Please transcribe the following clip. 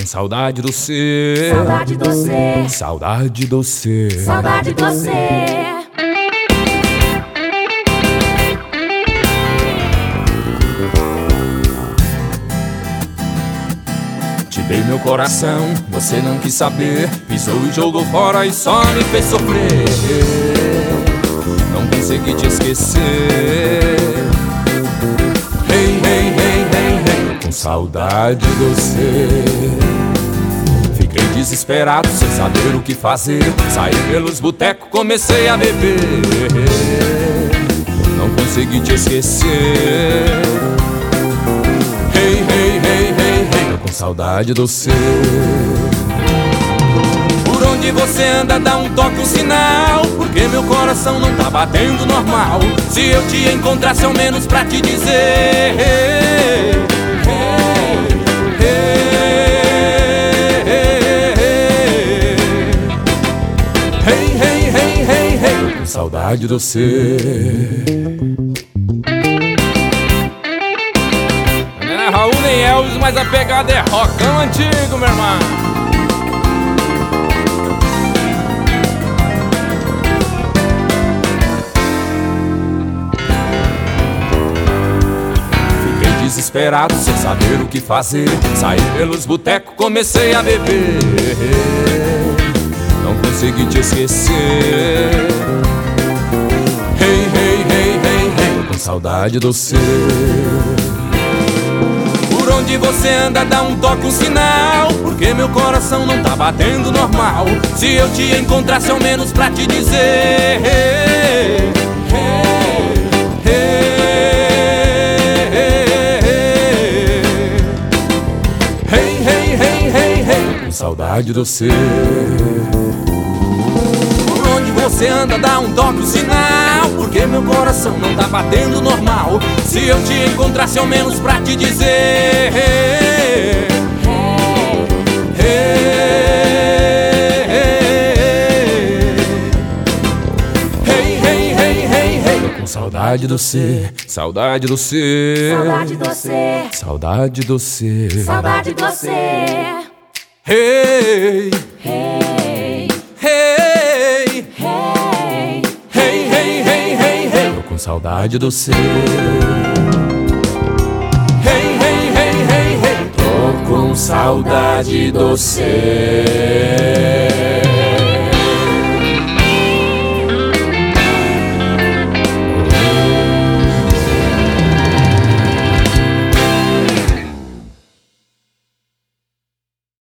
saudade do cê, saudade do cê, saudade do cê, saudade do cê. Te dei meu coração, você não quis saber, pisou e jogou fora e só me fez sofrer. Não consegui te esquecer. Hey, hey, hey, hey, hey, com saudade do cê. Fiquei desesperado, sem saber o que fazer. Saí pelos botecos, comecei a beber. Não consegui te esquecer. Hey, hey, hey, hey, hey, com saudade do cê. Por onde você anda, dá um toque, um sinal, porque meu coração não tá batendo normal. Se eu te encontrasse ao menos pra te dizer hey, hey, hey, hey, hey, hey, hey, com saudade do cê. Não é Raul nem Elvis, mas a pegada é rockão antigo, meu irmão. Desesperado, sem saber o que fazer. Saí pelos botecos, comecei a beber. Não consegui te esquecer. Hey, hey, hey, hey, hey, com saudade do cê. Por onde você anda, dá um toque, um sinal, porque meu coração não tá batendo normal. Se eu te encontrasse ao menos pra te dizer hey, hey, hey, saudade do cê. Por onde você anda, dá um toque, um sinal, porque meu coração não tá batendo normal. Se eu te encontrasse ao menos pra te dizer hey, hey, hey, hey, hey, hey, hey, com saudade do cê, saudade do cê, saudade do cê, saudade do cê, saudade do cê. Hey, Hey, hey, hey, hey, hey, hey, hey, hey, tô com saudade do cê. Hey, hey, hey, hey, hey, tô com saudade do cê.